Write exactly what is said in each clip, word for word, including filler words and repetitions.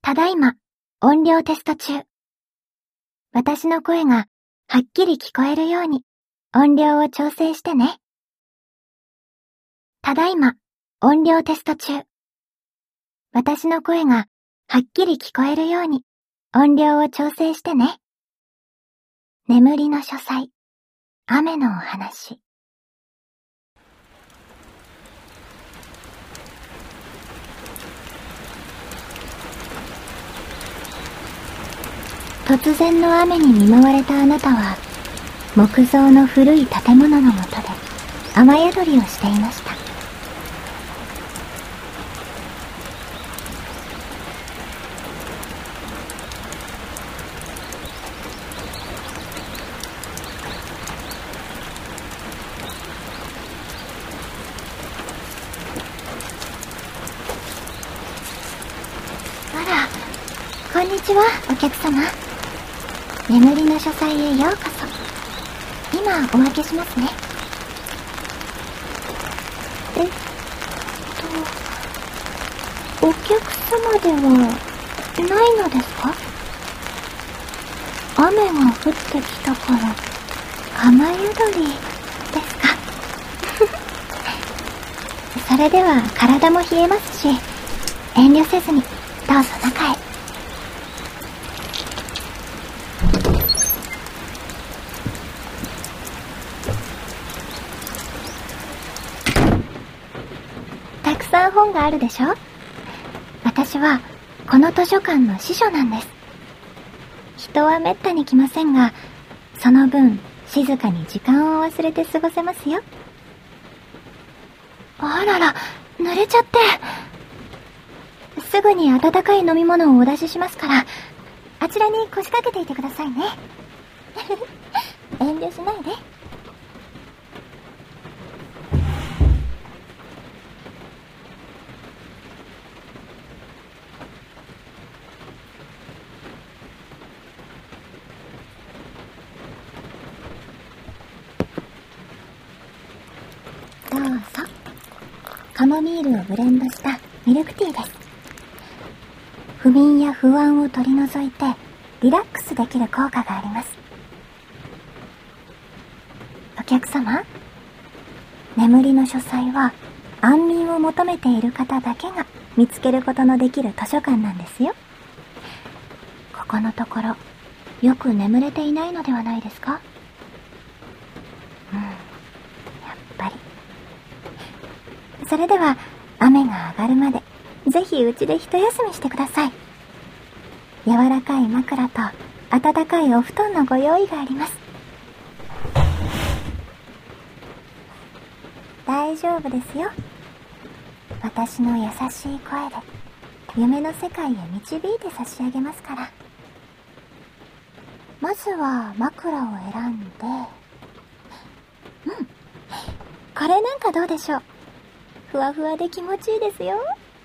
ただいま、音量テスト中。私の声がはっきり聞こえるように音量を調整してね。ただいま、音量テスト中。私の声がはっきり聞こえるように音量を調整してね。眠りの書斎、雨のお話。突然の雨に見舞われたあなたは、木造の古い建物の下で雨宿りをしていました。あら、こんにちは、お客様。眠りの書斎へようこそ。今お開けしますね。えっと、お客様ではないのですか？雨が降ってきたから雨宿りですか？それでは体も冷えますし、遠慮せずにどうぞ中へ。たくさん本があるでしょ？私はこの図書館の司書なんです。人はめったに来ませんが、その分静かに時間を忘れて過ごせますよ。あらら、濡れちゃって。すぐに温かい飲み物をお出ししますから、あちらに腰掛けていてくださいね。遠慮しないで。どうぞ。カモミールをブレンドしたミルクティーです。不眠や不安を取り除いてリラックスできる効果があります。お客様、眠りの書斎は安眠を求めている方だけが見つけることのできる図書館なんですよ。ここのところよく眠れていないのではないですか？うん、やっぱり。それでは雨が上がるまでぜひうちで一休みしてください。柔らかい枕と暖かいお布団のご用意があります。大丈夫ですよ。私の優しい声で夢の世界へ導いて差し上げますから。まずは枕を選んで、うん、これなんかどうでしょう。ふわふわで気持ちいいですよ。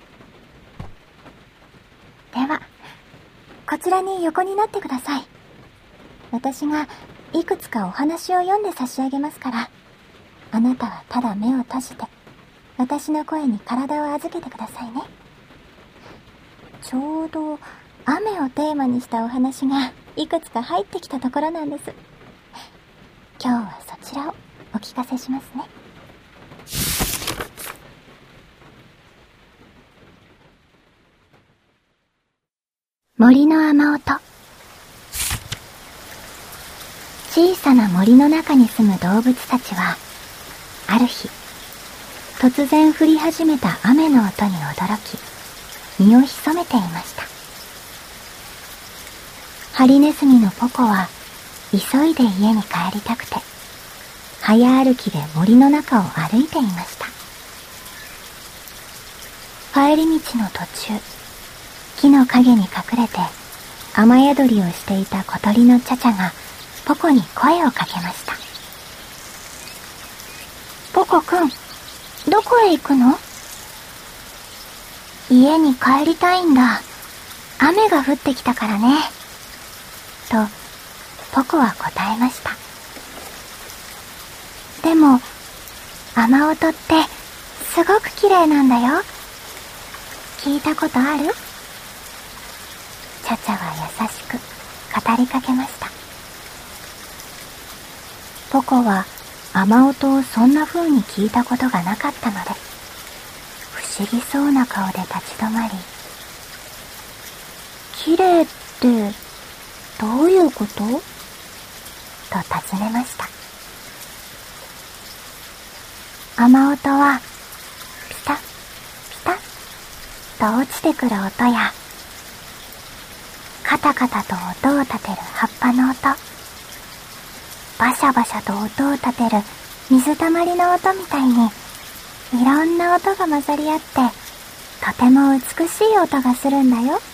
では、こちらに横になってください。私がいくつかお話を読んで差し上げますから、あなたはただ目を閉じて、私の声に体を預けてくださいね。ちょうど雨をテーマにしたお話がいくつか入ってきたところなんです。今日はそちらをお聞かせしますね。森の雨音。小さな森の中に住む動物たちは、ある日、突然降り始めた雨の音に驚き、身を潜めていました。ハリネズミのポコは、急いで家に帰りたくて、早歩きで森の中を歩いていました。帰り道の途中、木の陰に隠れて雨宿りをしていた小鳥のチャチャがポコに声をかけました。ポコくん、どこへ行くの？家に帰りたいんだ。雨が降ってきたからね。と、ポコは答えました。でも、雨音ってすごく綺麗なんだよ。聞いたことある？ チャは優しく語りかけました。ポコは雨音をそんな風に聞いたことがなかったので、不思議そうな顔で立ち止まり、綺麗ってどういうこと?と尋ねました。雨音はピタッピタッと落ちてくる音や、カタカタと音を立てる葉っぱの音、バシャバシャと音を立てる水たまりの音みたいに、いろんな音が混ざり合って、とても美しい音がするんだよ。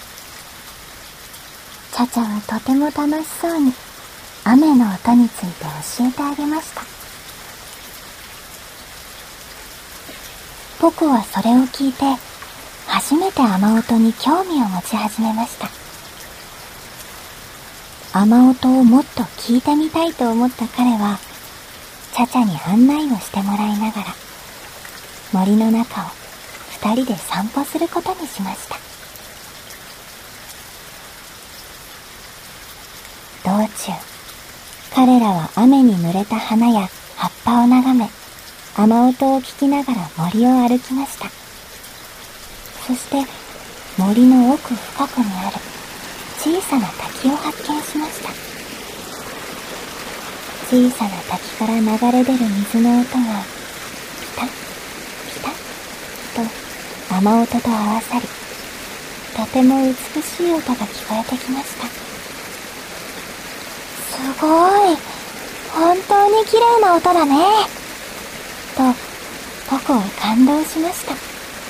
チャチャはとても楽しそうに雨の音について教えてあげました。ポコはそれを聞いて、初めて雨音に興味を持ち始めました。雨音をもっと聞いてみたいと思った彼は、チャチャに案内をしてもらいながら、森の中を二人で散歩することにしました。道中、彼らは雨に濡れた花や葉っぱを眺め、雨音を聞きながら森を歩きました。そして森の奥深くにある小さな滝を発見しました。小さな滝から流れ出る水の音がピタッピタッと雨音と合わさり、とても美しい音が聞こえてきました。すごい、本当に綺麗な音だね、とポコは感動しました。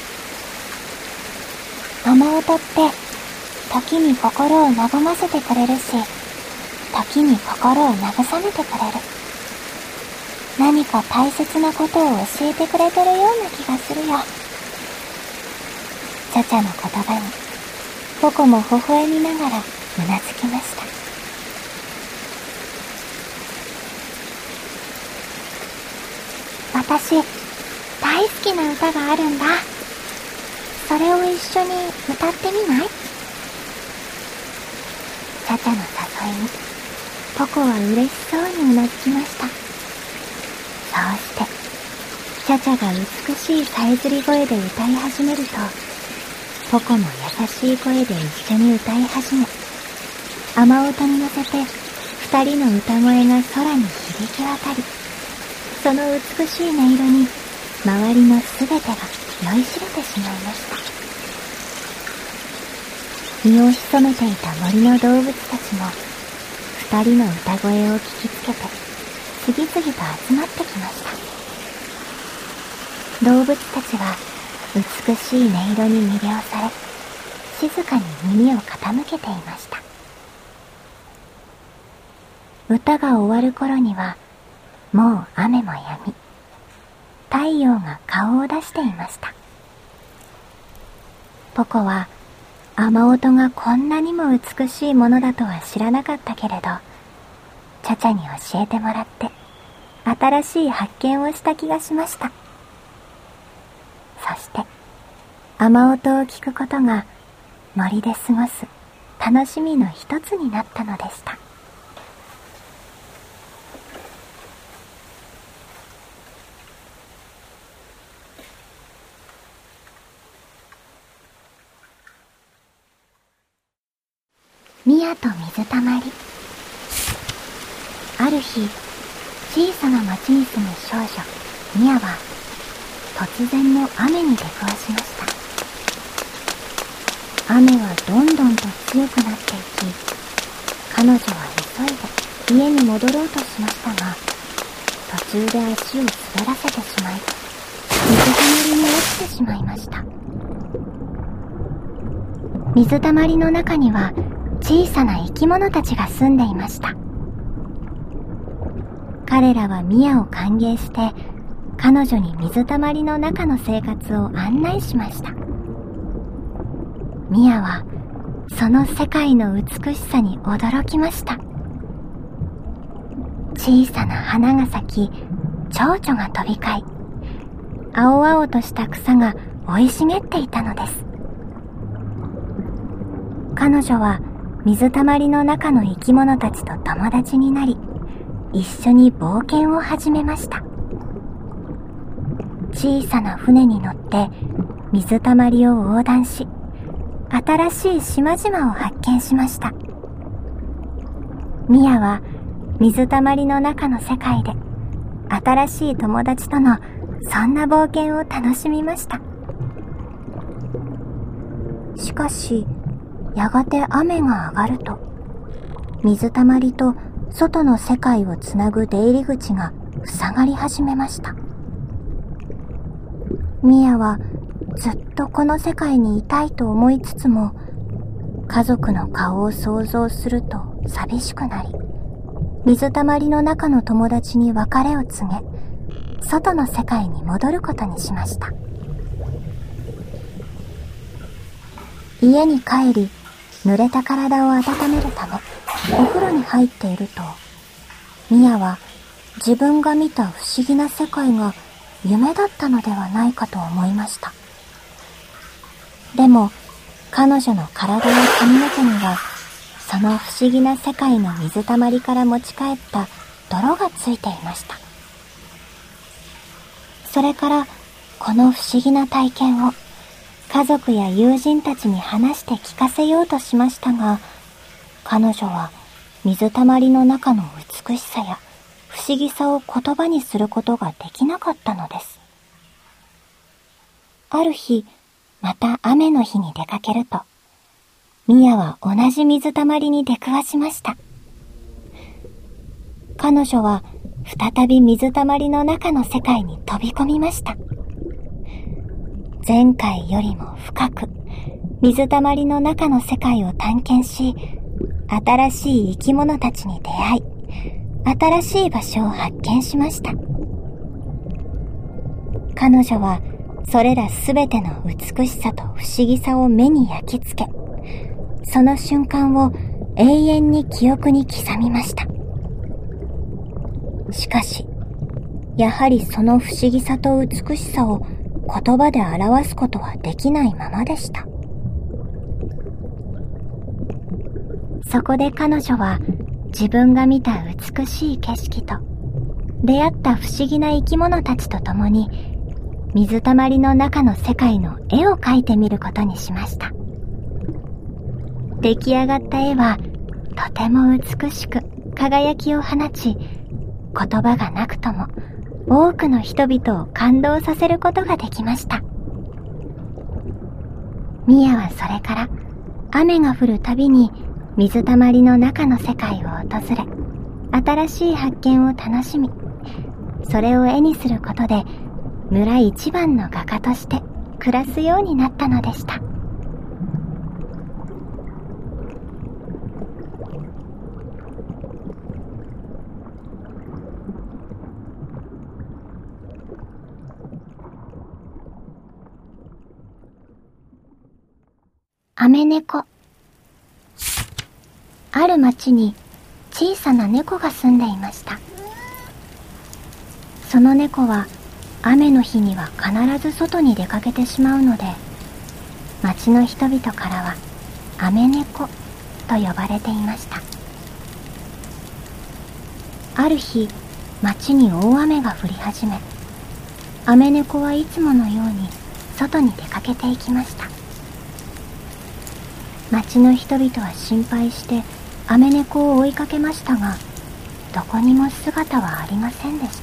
雨音って時に心を和ませてくれるし、時に心を慰めてくれる。何か大切なことを教えてくれてるような気がするよ。チャチャの言葉にポコも微笑みながらうなずきました。私、大好きな歌があるんだ。それを一緒に歌ってみない?チャチャの誘いにポコは嬉しそうにうなずきました。そうして、チャチャが美しいさえずり声で歌い始めると、ポコも優しい声で一緒に歌い始め、雨音に乗せて二人の歌声が空に響き渡り、その美しい音色に周りのすべてが酔いしれてしまいました。身を潜めていた森の動物たちも二人の歌声を聞きつけて次々と集まってきました。動物たちは美しい音色に魅了され、静かに耳を傾けていました。歌が終わる頃にはもう雨も止み、太陽が顔を出していました。ポコは雨音がこんなにも美しいものだとは知らなかったけれど、チャチャに教えてもらって新しい発見をした気がしました。そして雨音を聞くことが森で過ごす楽しみの一つになったのでした。ミヤと水たまり。ある日、小さな町に住む少女ミヤは突然の雨に出くわしました。雨はどんどんと強くなっていき、彼女は急いで家に戻ろうとしましたが、途中で足を滑らせてしまい、水たまりに落ちてしまいました。水たまりの中には小さな生き物たちが住んでいました。彼らはミヤを歓迎して、彼女に水たまりの中の生活を案内しました。ミヤはその世界の美しさに驚きました。小さな花が咲き、蝶々が飛び交い、青々とした草が生い茂っていたのです。 彼女は水たまりの中の生き物たちと友達になり、一緒に冒険を始めました。小さな船に乗って水たまりを横断し、新しい島々を発見しました。ミアは水たまりの中の世界で新しい友達とのそんな冒険を楽しみました。しかし、やがて雨が上がると、水たまりと外の世界をつなぐ出入り口が塞がり始めました。ミアはずっとこの世界にいたいと思いつつも、家族の顔を想像すると寂しくなり、水たまりの中の友達に別れを告げ、外の世界に戻ることにしました。家に帰り、濡れた体を温めるため、お風呂に入っていると、ミアは自分が見た不思議な世界が夢だったのではないかと思いました。でも、彼女の体や髪の毛には、その不思議な世界の水たまりから持ち帰った泥がついていました。それから、この不思議な体験を家族や友人たちに話して聞かせようとしましたが、彼女は水たまりの中の美しさや不思議さを言葉にすることができなかったのです。ある日、また雨の日に出かけると、ミアは同じ水たまりに出くわしました。彼女は再び水たまりの中の世界に飛び込みました。前回よりも深く水たまりの中の世界を探検し、新しい生き物たちに出会い、新しい場所を発見しました。彼女はそれらすべての美しさと不思議さを目に焼き付け、その瞬間を永遠に記憶に刻みました。しかし、やはりその不思議さと美しさを言葉で表すことはできないままでした。そこで彼女は自分が見た美しい景色と出会った不思議な生き物たちと共に水たまりの中の世界の絵を描いてみることにしました。出来上がった絵はとても美しく輝きを放ち、言葉がなくとも多くの人々を感動させることができました。ミアはそれから雨が降るたびに水たまりの中の世界を訪れ、新しい発見を楽しみ、それを絵にすることで村一番の画家として暮らすようになったのでした。アメ猫。ある町に小さな猫が住んでいました。その猫は雨の日には必ず外に出かけてしまうので、町の人々からはアメ猫と呼ばれていました。ある日、町に大雨が降り始め、アメ猫はいつものように外に出かけていきました。町の人々は心配してアメ猫を追いかけましたが、どこにも姿はありませんでした。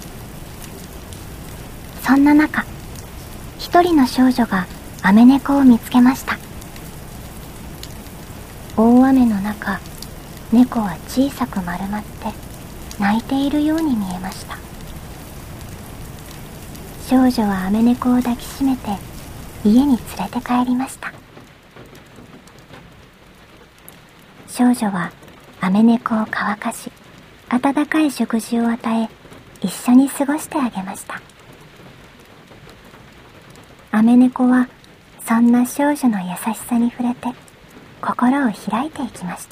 そんな中、一人の少女がアメ猫を見つけました。大雨の中、猫は小さく丸まって泣いているように見えました。少女はアメ猫を抱きしめて家に連れて帰りました。少女はアメ猫を乾かし、温かい食事を与え、一緒に過ごしてあげました。アメ猫はそんな少女の優しさに触れて心を開いていきました。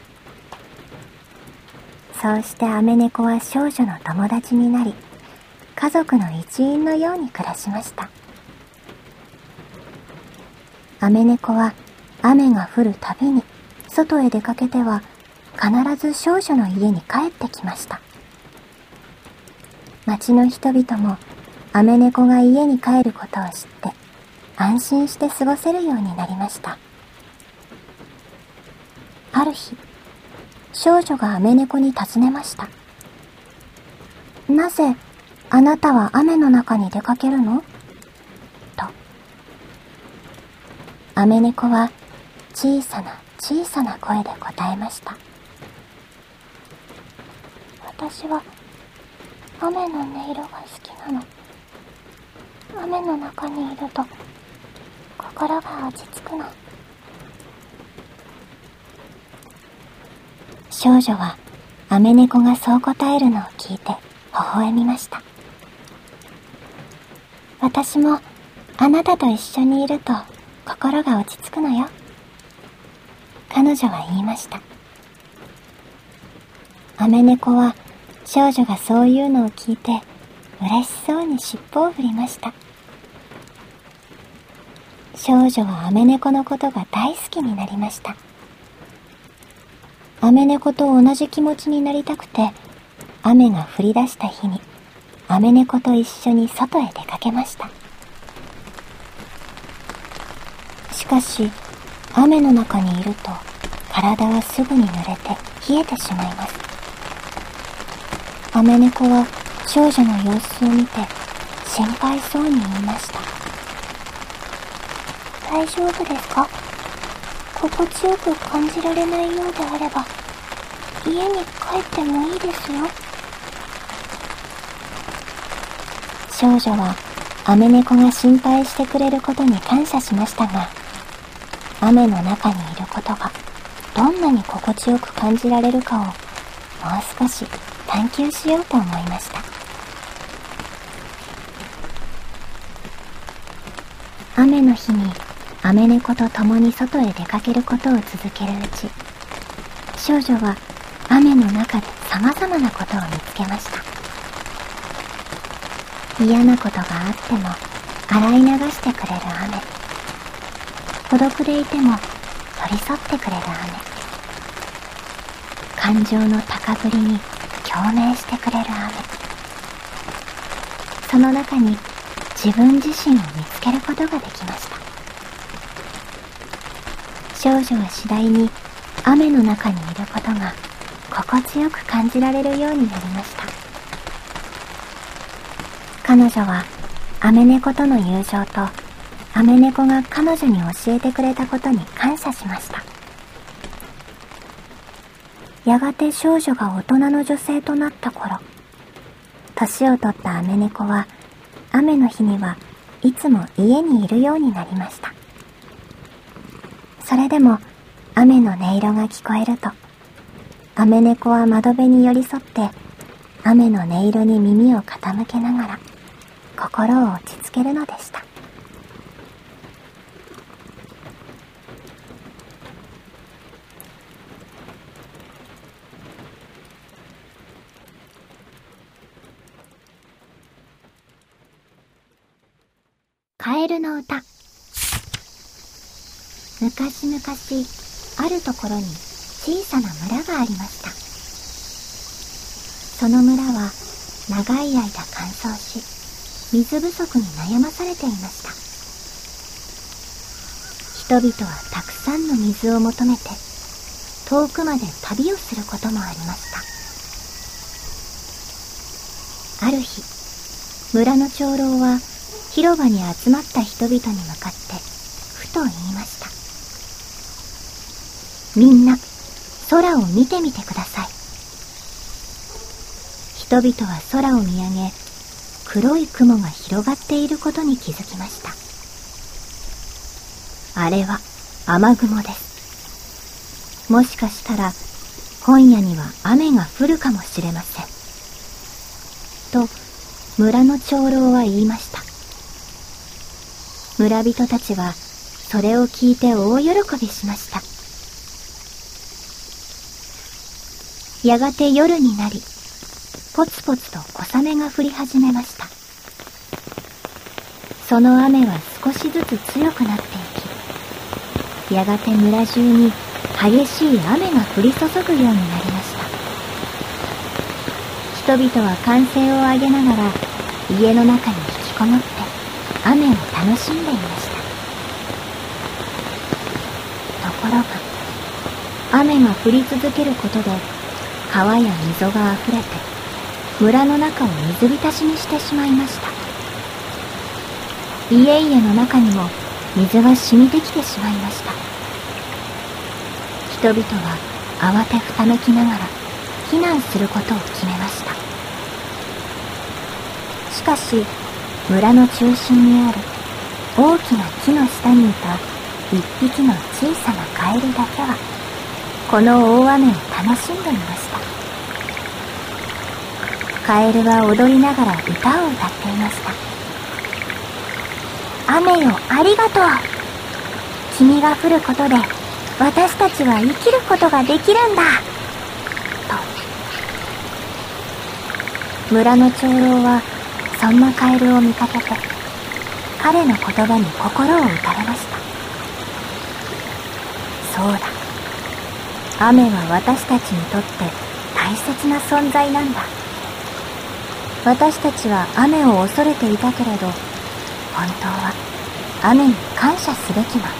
そうしてアメ猫は少女の友達になり、家族の一員のように暮らしました。アメ猫は雨が降るたびに外へ出かけては必ず少女の家に帰ってきました。町の人々もアメ猫が家に帰ることを知って安心して過ごせるようになりました。ある日、少女がアメ猫に尋ねました。なぜあなたは雨の中に出かけるの？と。アメ猫は小さな小さな声で答えました。私は雨の音色が好きなの。雨の中にいると心が落ち着くの。少女はアメ猫がそう答えるのを聞いて微笑みました。私もあなたと一緒にいると心が落ち着くのよ。彼女は言いました。アメ猫は少女がそういうのを聞いて嬉しそうに尻尾を振りました。少女はアメ猫のことが大好きになりました。アメ猫と同じ気持ちになりたくて、雨が降り出した日にアメ猫と一緒に外へ出かけました。しかし雨の中にいると体はすぐに濡れて冷えてしまいます。アメ猫は少女の様子を見て心配そうに言いました。大丈夫ですか？心地よく感じられないようであれば家に帰ってもいいですよ。少女はアメ猫が心配してくれることに感謝しましたが、雨の中にいることがどんなに心地よく感じられるかをもう少し探求しようと思いました。雨の日にアメ猫と共に外へ出かけることを続けるうち、少女は雨の中で様々なことを見つけました。嫌なことがあっても洗い流してくれる雨、孤独でいても寄り添ってくれる雨、感情の高ぶりに共鳴してくれる雨、その中に自分自身を見つけることができました。少女は次第に雨の中にいることが心地よく感じられるようになりました。彼女はアメ猫との友情とアメ猫が彼女に教えてくれたことに感謝しました。やがて少女が大人の女性となった頃、年を取ったアメ猫は雨の日にはいつも家にいるようになりました。それでも雨の音色が聞こえると、アメ猫は窓辺に寄り添って雨の音色に耳を傾けながら心を落ち着けるのでした。カエルの歌。昔々あるところに小さな村がありました。その村は長い間乾燥し、水不足に悩まされていました。人々はたくさんの水を求めて遠くまで旅をすることもありました。ある日、村の長老は広場に集まった人々に向かってふと言いました。みんな空を見てみてください。人々は空を見上げ、黒い雲が広がっていることに気づきました。あれは雨雲です。もしかしたら今夜には雨が降るかもしれません。と村の長老は言いました。村人たちはそれを聞いて大喜びしました。やがて夜になり、ポツポツと小雨が降り始めました。その雨は少しずつ強くなっていき、 やがて村中に激しい雨が降り注ぐようになりました。人々は歓声を上げながら家の中に引きこもって雨を楽しんでいました。ところが雨が降り続けることで川や溝があふれて村の中を水浸しにしてしまいました。家々の中にも水が染みてきてしまいました。人々は慌てふためきながら避難することを決めました。しかし村の中心にある大きな木の下にいた一匹の小さなカエルだけはこの大雨を楽しんでいました。カエルは踊りながら歌を歌っていました。雨よありがとう。君が降ることで私たちは生きることができるんだと。村の長老はそんなカエルを見かけて彼の言葉に心を打たれました。そうだ、雨は私たちにとって大切な存在なんだ。私たちは雨を恐れていたけれど本当は雨に感謝すべきなんだ。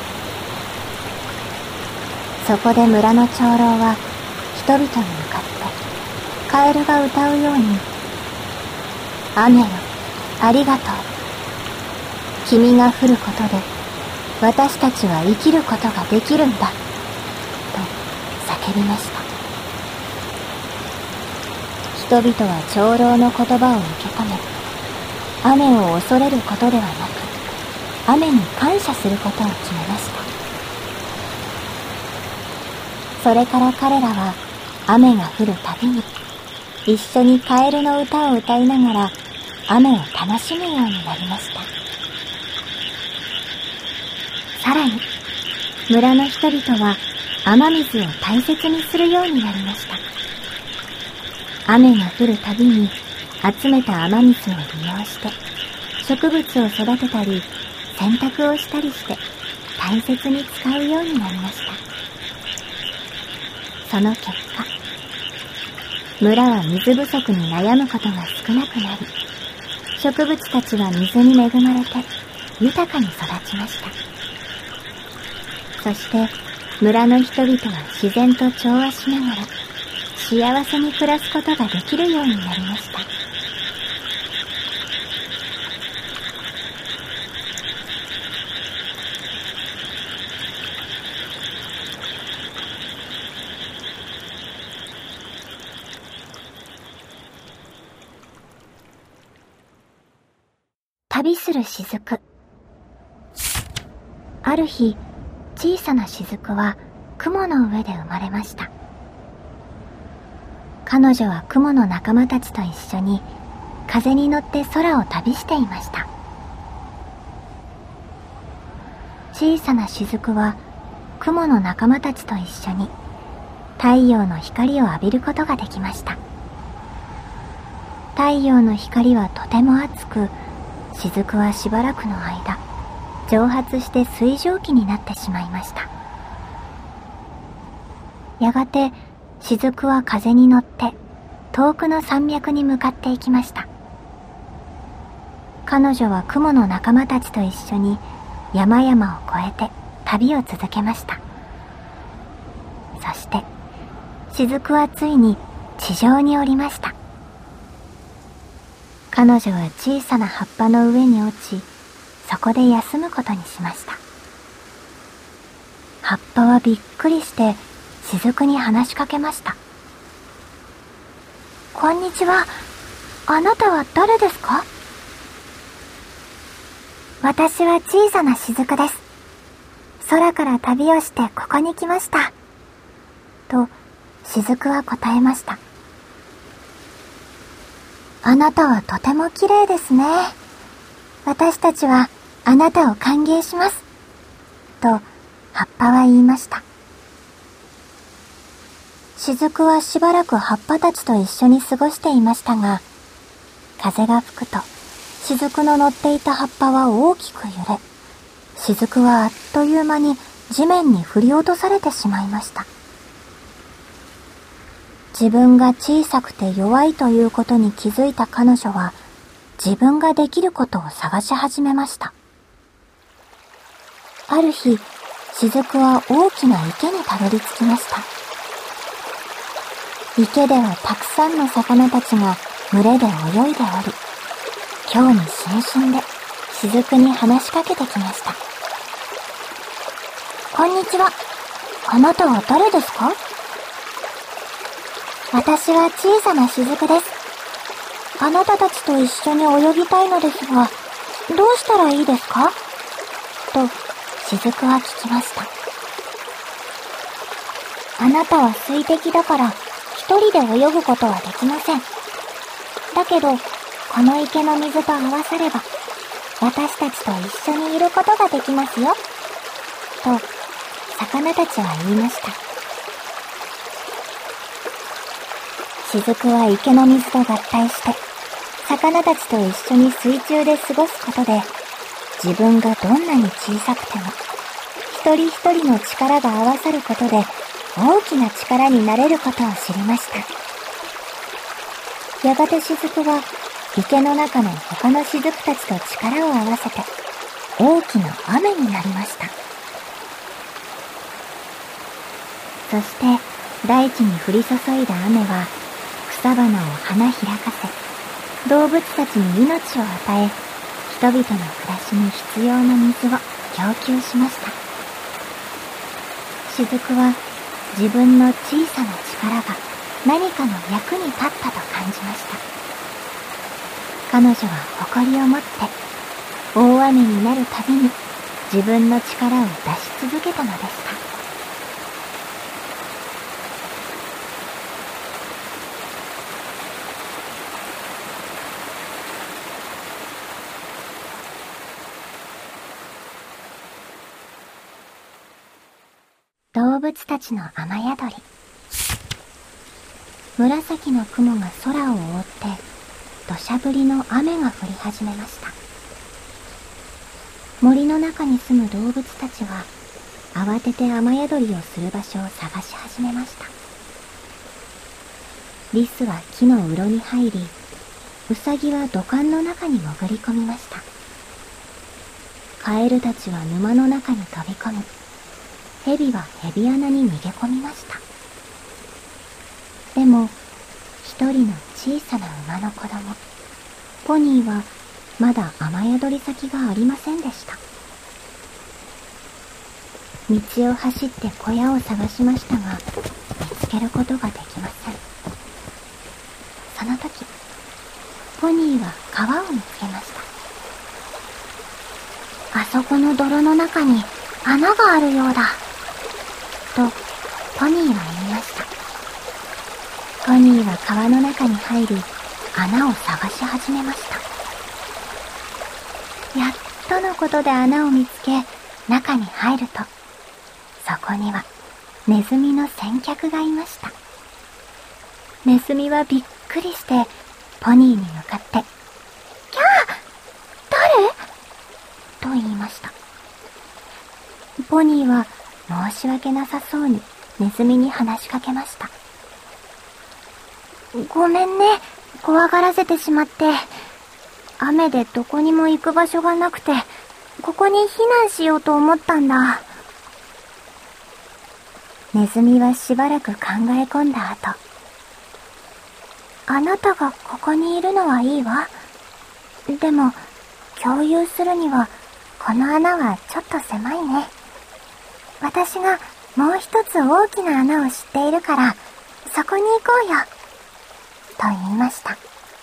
そこで村の長老は人々に向かってカエルが歌うように、雨よありがとう。君が降ることで私たちは生きることができるんだと叫びました。人々は長老の言葉を受け止め、雨を恐れることではなく雨に感謝することを決めました。それから彼らは雨が降るたびに一緒にカエルの歌を歌いながら雨を楽しむようになりました。さらに村の人々は雨水を大切にするようになりました。雨が降るたびに集めた雨水を利用して植物を育てたり洗濯をしたりして大切に使うようになりました。その結果、村は水不足に悩むことが少なくなり、植物たちは水に恵まれて豊かに育ちました。そして村の人々は自然と調和しながら幸せに暮らすことができるようになりました。旅する雫。ある日、小さな雫は雲の上で生まれました。彼女は雲の仲間たちと一緒に風に乗って空を旅していました。小さな雫は雲の仲間たちと一緒に太陽の光を浴びることができました。太陽の光はとても熱く、雫はしばらくの間蒸発して水蒸気になってしまいました。やがて雫は風に乗って遠くの山脈に向かっていきました。彼女は雲の仲間たちと一緒に山々を越えて旅を続けました。そして雫はついに地上に降りました。彼女は小さな葉っぱの上に落ち、そこで休むことにしました。葉っぱはびっくりして雫に話しかけました。こんにちは。あなたは誰ですか？私は小さな雫です。空から旅をしてここに来ました。と雫は答えました。あなたはとても綺麗ですね。私たちはあなたを歓迎します。と葉っぱは言いました。雫はしばらく葉っぱたちと一緒に過ごしていましたが、風が吹くと雫の乗っていた葉っぱは大きく揺れ、雫はあっという間に地面に振り落とされてしまいました。自分が小さくて弱いということに気づいた彼女は、自分ができることを探し始めました。ある日、雫は大きな池にたどり着きました。池ではたくさんの魚たちが群れで泳いでおり、興味津々で雫に話しかけてきました。こんにちは。あなたは誰ですか？私は小さな雫です。あなたたちと一緒に泳ぎたいのですが、どうしたらいいですか？と、雫は聞きました。あなたは水滴だから一人で泳ぐことはできません。だけど、この池の水と合わされば、私たちと一緒にいることができますよ。と、魚たちは言いました。雫は池の水と合体して、魚たちと一緒に水中で過ごすことで、自分がどんなに小さくても、一人一人の力が合わさることで、大きな力になれることを知りました。やがて雫は、池の中の他の雫たちと力を合わせて、大きな雨になりました。そして、大地に降り注いだ雨は、草花を花開かせ、動物たちに命を与え、人々の暮らしに必要な水を供給しました。雫は自分の小さな力が何かの役に立ったと感じました。彼女は誇りを持って大雨になるたびに自分の力を出し続けたのでした。動物たちの雨宿り。紫の雲が空を覆って土砂降りの雨が降り始めました。森の中に住む動物たちは慌てて雨宿りをする場所を探し始めました。リスは木のうろに入り、ウサギは土管の中に潜り込みました。カエルたちは沼の中に飛び込み、ヘビはヘビ穴に逃げ込みました。でも、一人の小さな馬の子供、ポニーはまだ雨宿り先がありませんでした。道を走って小屋を探しましたが、見つけることができません。その時、ポニーは川を見つけました。あそこの泥の中に穴があるようだ。と、ポニーは言いました。ポニーは川の中に入り、穴を探し始めました。やっとのことで穴を見つけ、中に入ると、そこにはネズミの先客がいました。ネズミはびっくりして、ポニーに向かって、キャー！誰？と言いました。ポニーは申し訳なさそうにネズミに話しかけました。ごめんね、怖がらせてしまって。雨でどこにも行く場所がなくて、ここに避難しようと思ったんだ。ネズミはしばらく考え込んだ後、あなたがここにいるのはいいわ。でも、共有するには、この穴はちょっと狭いね。私がもう一つ大きな穴を知っているから、そこに行こうよ。と言いました。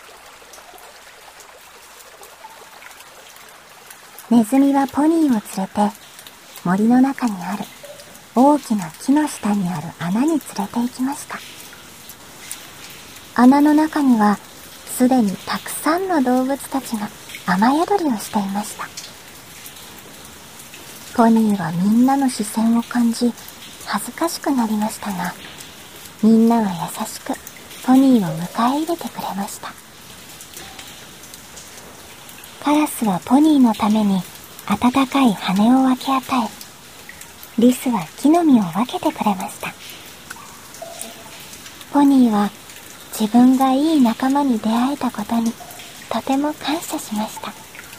ネズミはポニーを連れて、森の中にある大きな木の下にある穴に連れて行きました。穴の中には、すでにたくさんの動物たちが雨宿りをしていました。ポニーはみんなの視線を感じ、恥ずかしくなりましたが、みんなは優しくポニーを迎え入れてくれました。カラスはポニーのために温かい羽を分け与え、 リスは木の実を分けてくれました。ポニーは自分がいい仲間に出会えたことにとても感謝しました。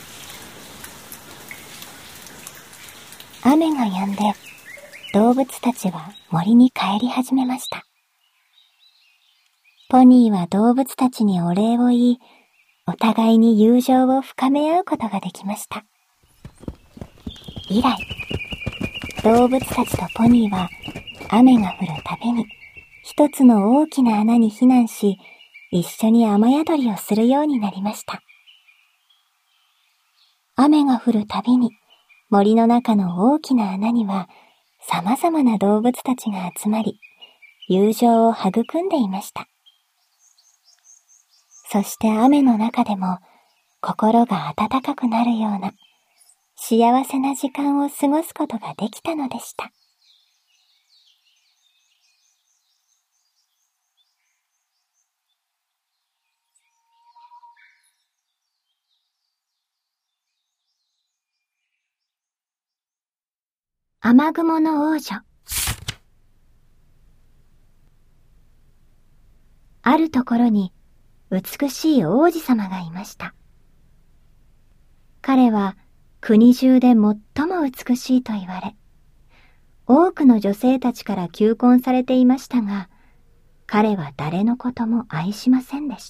雨が止んで動物たちは森に帰り始めました。ポニーは動物たちにお礼を言い、お互いに友情を深め合うことができました。以来、動物たちとポニーは雨が降るたびに一つの大きな穴に避難し、一緒に雨宿りをするようになりました。雨が降るたびに森の中の大きな穴には様々な動物たちが集まり、友情を育んでいました。そして雨の中でも心が温かくなるような幸せな時間を過ごすことができたのでした。雨雲の王女。あるところに美しい王子様がいました。彼は国中で最も美しいと言われ、多くの女性たちから求婚されていましたが、彼は誰のことも愛しませんでした。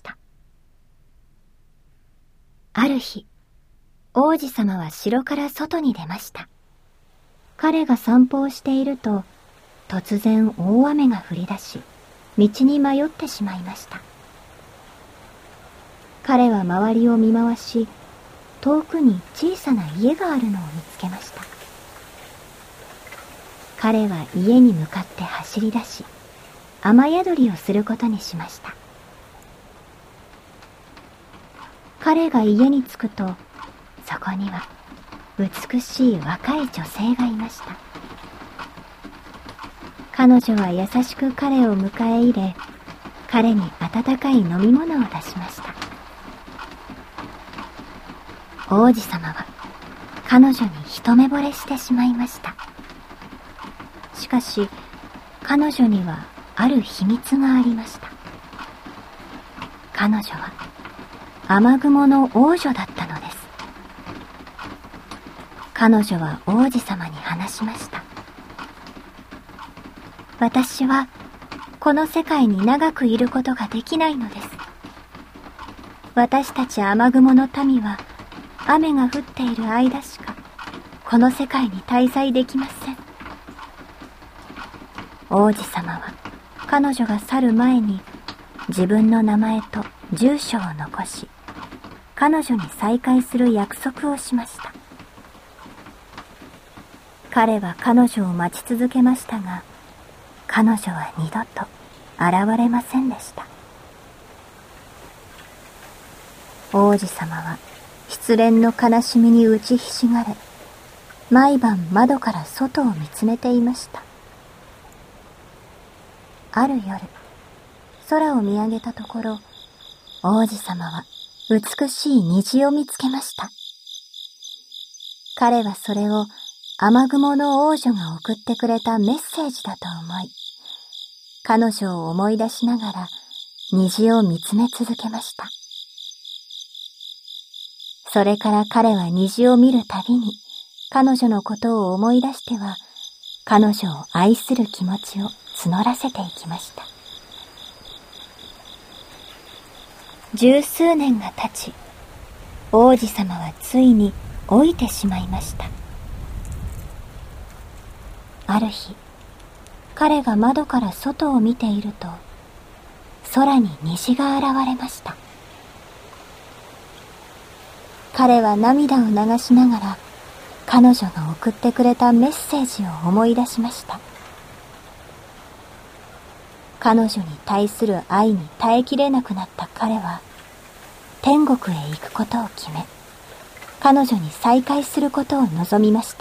ある日、王子様は城から外に出ました。彼が散歩をしていると、突然大雨が降り出し、道に迷ってしまいました。彼は周りを見回し、遠くに小さな家があるのを見つけました。彼は家に向かって走り出し、雨宿りをすることにしました。彼が家に着くと、そこには美しい若い女性がいました。彼女は優しく彼を迎え入れ、彼に温かい飲み物を出しました。王子様は彼女に一目惚れしてしまいました。しかし、彼女にはある秘密がありました。彼女は雨雲の王女だったのです。彼女は王子様に話しました。私はこの世界に長くいることができないのです。私たち雨雲の民は雨が降っている間しかこの世界に滞在できません。王子様は彼女が去る前に自分の名前と住所を残し、彼女に再会する約束をしました。彼は彼女を待ち続けましたが、彼女は二度と現れませんでした。王子様は失恋の悲しみに打ちひしがれ、毎晩窓から外を見つめていました。ある夜、空を見上げたところ、王子様は美しい虹を見つけました。彼はそれを雨雲の王女が送ってくれたメッセージだと思い、彼女を思い出しながら虹を見つめ続けました。それから彼は虹を見るたびに彼女のことを思い出しては、彼女を愛する気持ちを募らせていきました。十数年が経ち、王子様はついに老いてしまいました。ある日、彼が窓から外を見ていると、空に虹が現れました。彼は涙を流しながら、彼女が送ってくれたメッセージを思い出しました。彼女に対する愛に耐えきれなくなった彼は、天国へ行くことを決め、彼女に再会することを望みました。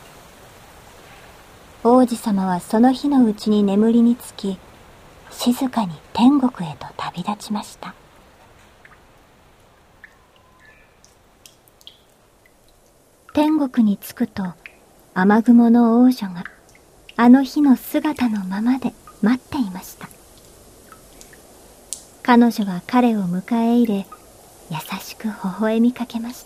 王子様はその日のうちに眠りにつき、静かに天国へと旅立ちました。天国に着くと、 雨雲の王女があの日の姿のままで待っていました。彼女は彼を迎え入れ、優しく微笑みかけました。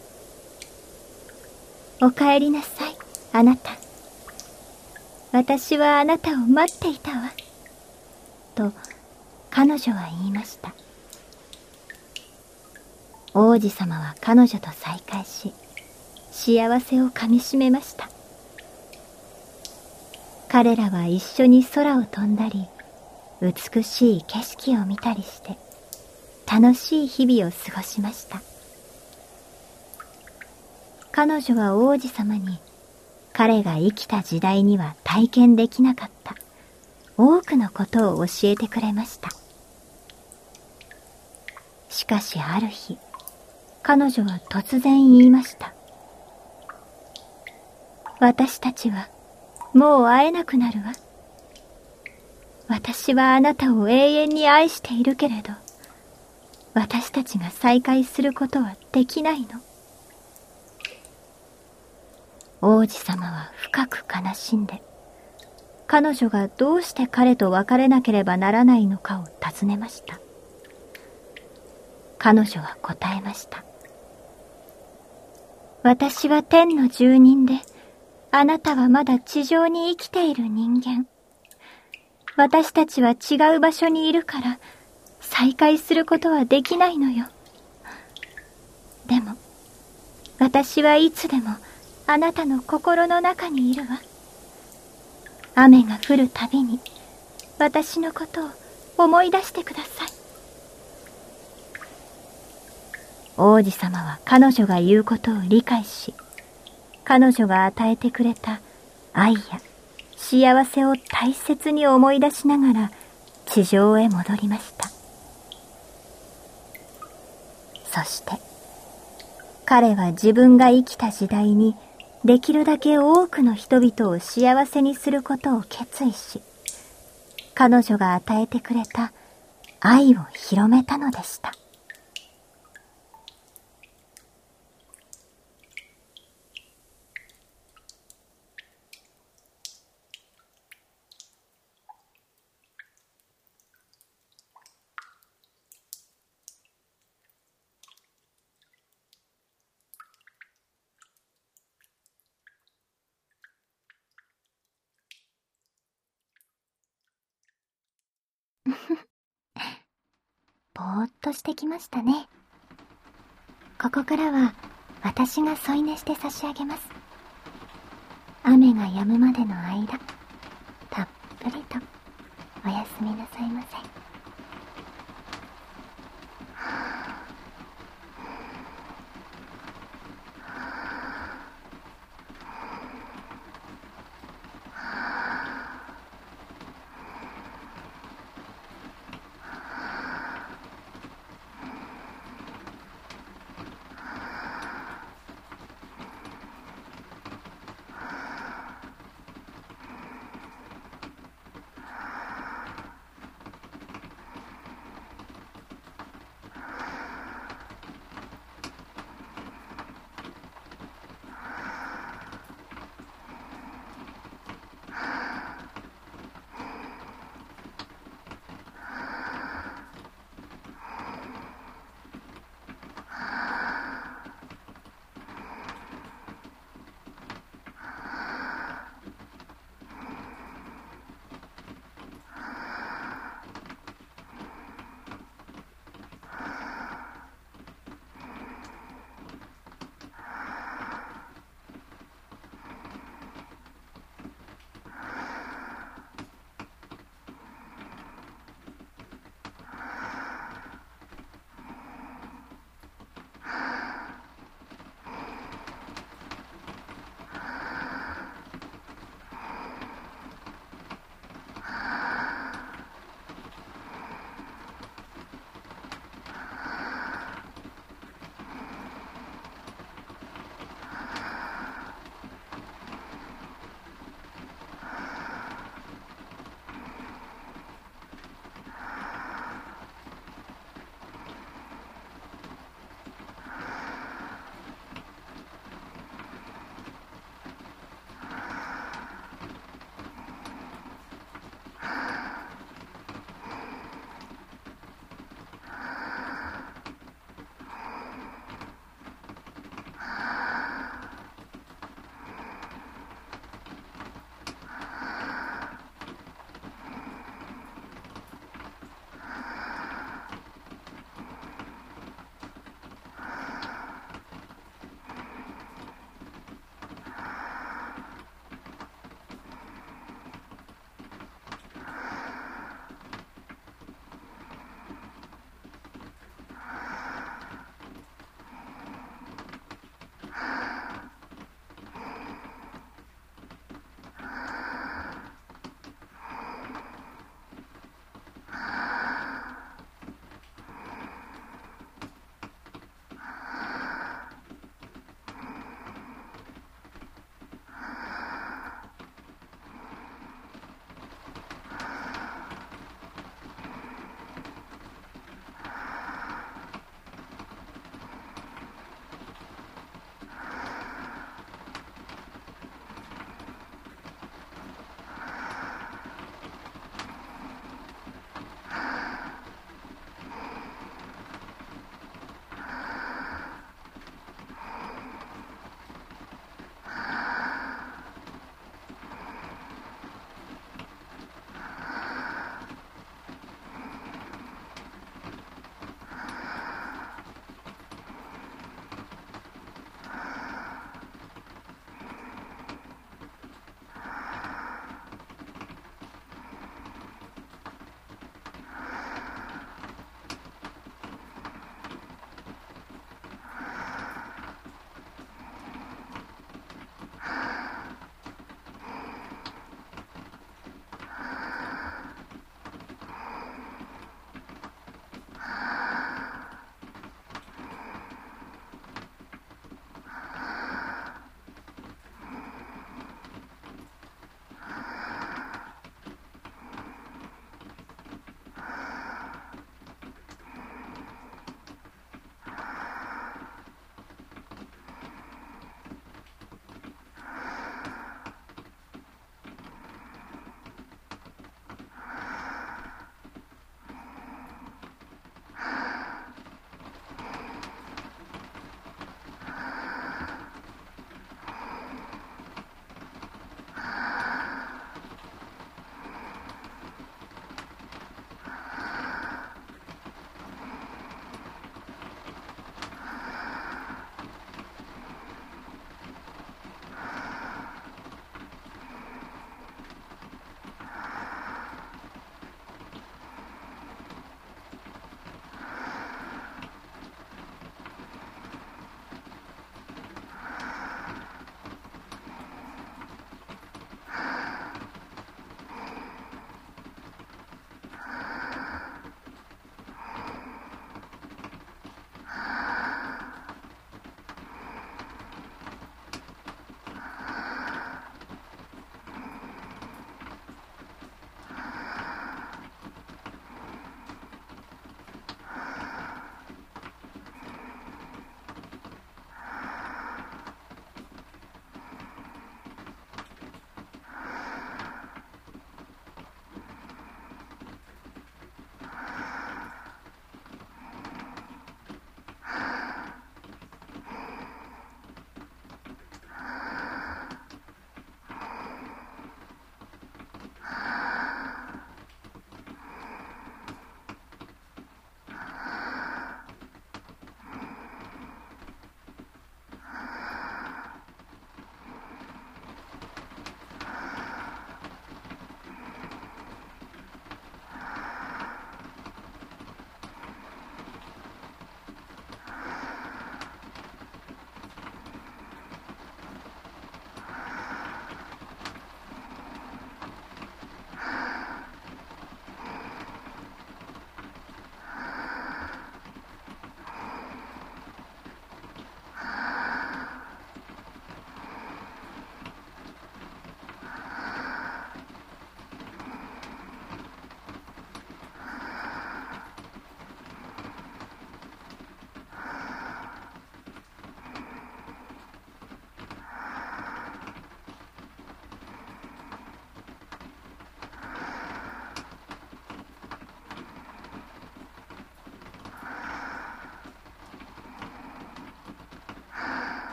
お帰りなさい、あなた。私はあなたを待っていたわ。と彼女は言いました。王子様は彼女と再会し、幸せをかみしめました。彼らは一緒に空を飛んだり、美しい景色を見たりして、楽しい日々を過ごしました。彼女は王子様に、彼が生きた時代には体験できなかった多くのことを教えてくれました。しかしある日、彼女は突然言いました。私たちはもう会えなくなるわ。私はあなたを永遠に愛しているけれど、私たちが再会することはできないの。王子様は深く悲しんで、彼女がどうして彼と別れなければならないのかを尋ねました。彼女は答えました。私は天の住人で、あなたはまだ地上に生きている人間。私たちは違う場所にいるから、再会することはできないのよ。でも、私はいつでもあなたの心の中にいるわ。雨が降るたびに、私のことを思い出してください。王子様は彼女が言うことを理解し、彼女が与えてくれた愛や幸せを大切に思い出しながら地上へ戻りました。そして彼は自分が生きた時代にできるだけ多くの人々を幸せにすることを決意し、彼女が与えてくれた愛を広めたのでした。ぼーっとしてきましたね。ここからは私が添い寝して差し上げます。雨が止むまでの間、たっぷりとおやすみなさいませ。